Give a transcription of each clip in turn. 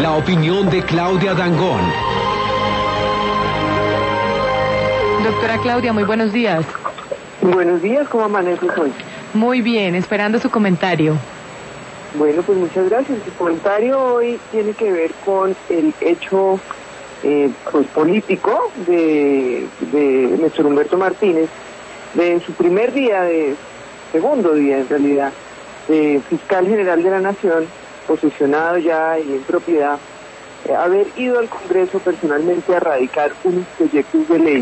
la opinión de Claudia Dangond. Doctora Claudia, muy buenos días. Buenos días, ¿cómo amaneces hoy? Muy bien, esperando su comentario. Bueno, pues muchas gracias. El comentario hoy tiene que ver con el hecho pues político de Néstor Humberto Martínez, de su primer día, segundo día en realidad, de fiscal general de la Nación, posesionado ya y en propiedad, haber ido al Congreso personalmente a radicar unos proyectos de ley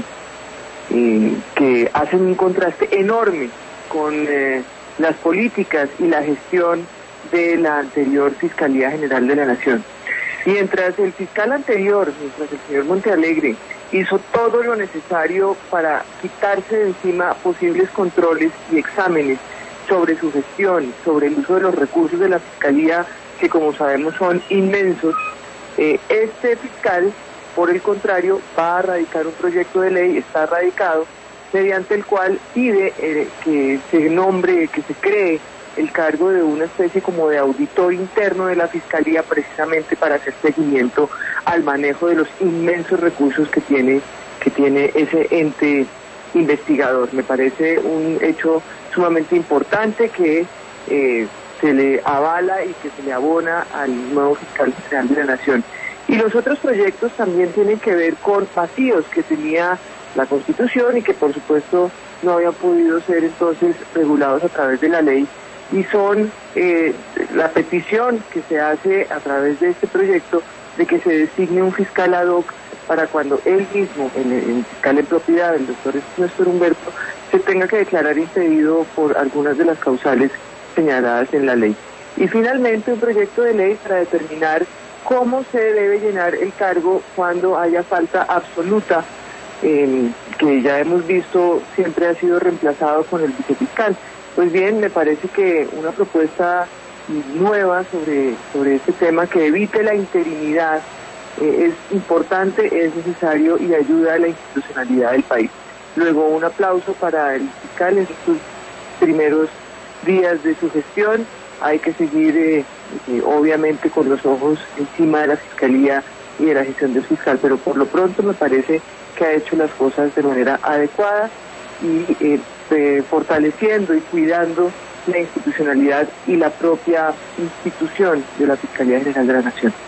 que hacen un contraste enorme con las políticas y la gestión de la anterior Fiscalía General de la Nación. Mientras el fiscal anterior, mientras el señor Montealegre, hizo todo lo necesario para quitarse de encima posibles controles y exámenes sobre su gestión, sobre el uso de los recursos de la Fiscalía, que como sabemos son inmensos, este fiscal, por el contrario, va a radicar un proyecto de ley, está radicado, mediante el cual pide que se nombre, que se cree el cargo de una especie como de auditor interno de la Fiscalía, precisamente para hacer seguimiento al manejo de los inmensos recursos que tiene ese ente investigador. Me parece un hecho sumamente importante que se le avala y que se le abona al nuevo fiscal general de la Nación. Y los otros proyectos también tienen que ver con vacíos que tenía la Constitución y que por supuesto no habían podido ser entonces regulados a través de la ley, y son la petición que se hace a través de este proyecto de que se designe un fiscal ad hoc para cuando él mismo, el fiscal en propiedad, el doctor Néstor Humberto, se tenga que declarar impedido por algunas de las causales señaladas en la ley. Y finalmente un proyecto de ley para determinar cómo se debe llenar el cargo cuando haya falta absoluta, que ya hemos visto siempre ha sido reemplazado con el vicefiscal. Pues bien, me parece que una propuesta nueva sobre este tema que evite la interinidad es importante, es necesario y ayuda a la institucionalidad del país. Luego, un aplauso para el fiscal en sus primeros días de su gestión. Hay que seguir, obviamente, con los ojos encima de la Fiscalía y de la gestión del fiscal, pero por lo pronto me parece que ha hecho las cosas de manera adecuada y fortaleciendo y cuidando la institucionalidad y la propia institución de la Fiscalía General de la Nación.